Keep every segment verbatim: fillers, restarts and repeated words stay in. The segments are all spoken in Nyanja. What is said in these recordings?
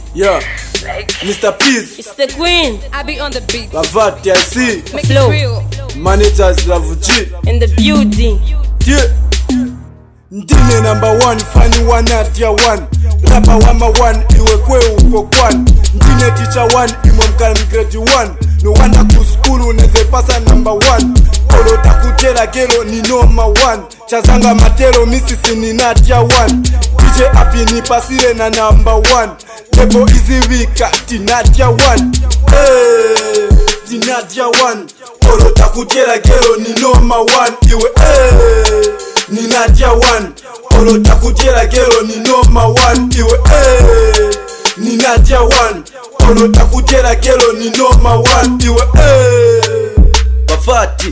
Yeah, Mister Peace. It's the queen. I be on the beat. Lavati, I see. Make Flow. it real. Managers Lavuchi. In the building. Yeah. Ndine number one, funny one at your one. Rapper wama one, iwe kwe uko kwan. Ndine teacher one, imwe mkali grade one. No wonder kuskulu neze pasa number one. Olo takutela gelo ni noma one. Chazanga matelo misisi ni natia one. D J Happy ni pasire na number one. Lebo easy wika, ti natia one. Hey, ti natia one. Olo takutela gelo ni noma one. Iwe hey, ni natia one. Olo takutela gelo ni noma one. Iwe hey, ni natia one. Olo takutela gelo ni noma one. Iwe hey. Bafati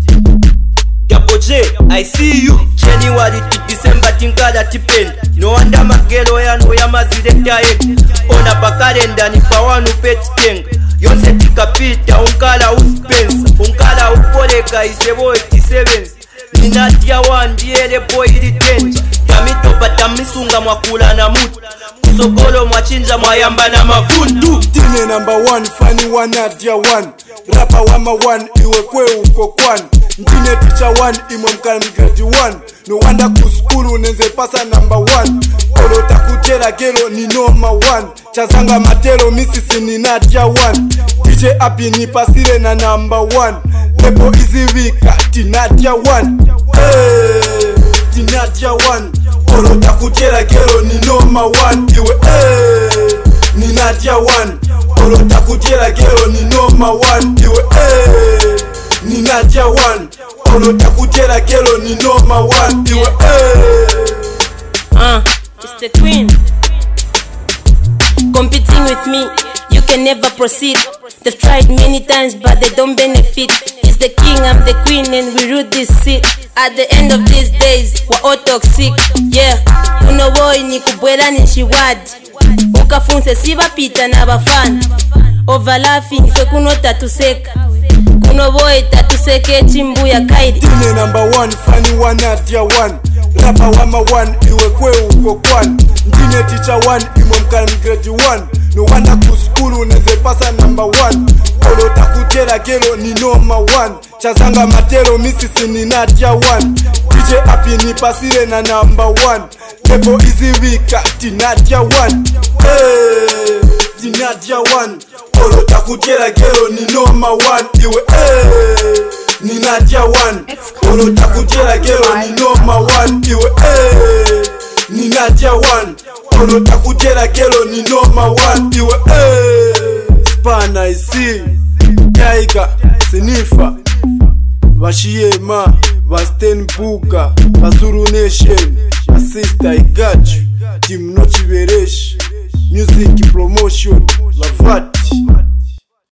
Double J, I see you. January to December tinkala tipend. No wonder magelo yano yamazile taek. Ona pakalenda ni pawanu peteng. Yonse tikapita unkala uspensa. Unkala upoleka isebo eighty-seven. Ninatia one diele boy ili tenja. Kamito pata misunga mwakula na mutu. Kusokolo mwachinja mwayamba na mavundu. Dine number one, funny one at your one. Rapper wama one, iwe kwe uko kwan. Ndine teacher one, imwe mkali grade one. No wonder kuskulu neze pasa number one. Olo takutela gelo ni noma one. Chazanga matelo misisi ni natia one. D J Happy ni pasire na number one. Lebo easy wika, ti natia one. Hey, ti natia one. Olo takutela gelo ni noma one. Iwe hey, ni natia one. Olo takutela gelo ni noma one. Iwe hey, ni natia one. Olo takutela gelo ni noma one. Iwe hey. Uh, it's the queen. Competing with me, you can never proceed. They've tried many times but they don't benefit. He's the king, I'm the queen and we rule this seat. At the end of these days, we're all toxic. Yeah, kuno boy ni kubwela ni shiwadi. Ukafunse siba pita na bafana. Over laughing, fe kuno tatuseka. Kuno boy tatuseke chimbu ya kaidi. Dine number one, funny one at your one. Rapper wama one, iwe kwe uko kwan. Ndine teacher one, imwe mkali grade one. No wonder kuskulu neze pasa number one. Olo takutela gelo ni noma one. Chazanga matelo misisi ni natia one. D J Happy ni pasire na number one. Lebo easy wika, ti natia one. Hey, ti natia one. Olo takutela gelo ni noma one. Iwe hey, ni natia one. Olo takutela gelo ni noma one. Iwe hey, ni natia one. Olo takutela gelo ni noma one. Iwe hey. Spana I see. Yaiga, Sinifa, Vashiyema, Vasten Buka, Vasuru Nation, Assista I got you, Team Nochi Veresh, Music Promotion, Lavati.